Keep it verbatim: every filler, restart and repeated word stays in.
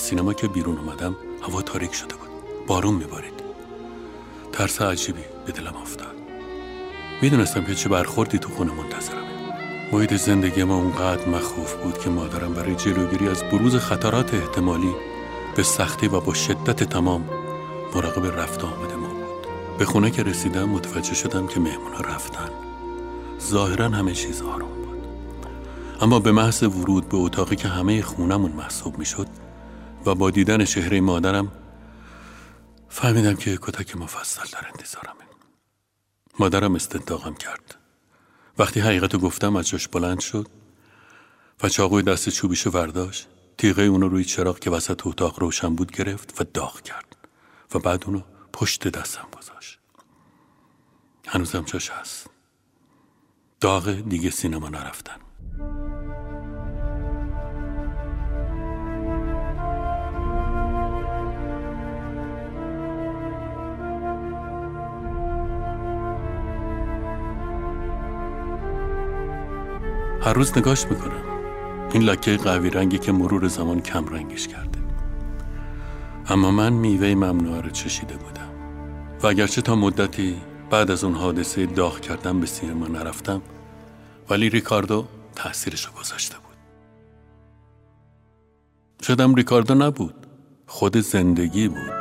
سینما که بیرون اومدم هوا تاریک شده بود. بارون میبارید. ترس عجیبی به دلم افتاد. میدونستم که چه برخوردی تو خونه منتظرمه. محیط زندگی ما اونقدر مخوف بود که مادرم برای جلوگیری از بروز خطرات احتمالی به سختی و با شدت تمام مراقب رفت آمد ما بود. به خونه که رسیدم متوجه شدم که مهمونا رفتن. ظاهرا همه چیز آروم بود. اما به محض ورود به اتاقی که همه خونمون محسوب میشد و با دیدن چهره مادرم فهمیدم که کتک مفصل در انتظارمه. مادرم استنطاقم کرد. وقتی حقیقتو گفتم از جاش بلند شد و چاقوی دست چوبیشو برداشت، تیغه اونو روی چراغ که وسط اتاق روشن بود گرفت و داغ کرد و بعد اونو پشت دستم گذاشت. هنوزم جاش هست. داغ دیگه سینما نرفتن. هر روز نگاش میکنم. این لکه قهوه‌ای رنگی که مرور زمان کم رنگش کرده. اما من میوه ممنوعه رو چشیده بودم و اگرچه تا مدتی بعد از اون حادثه داغ کردن به سینما نرفتم، ولی ریکاردو تأثیرشو گذاشته بود. شدم ریکاردو نبود، خود زندگی بود.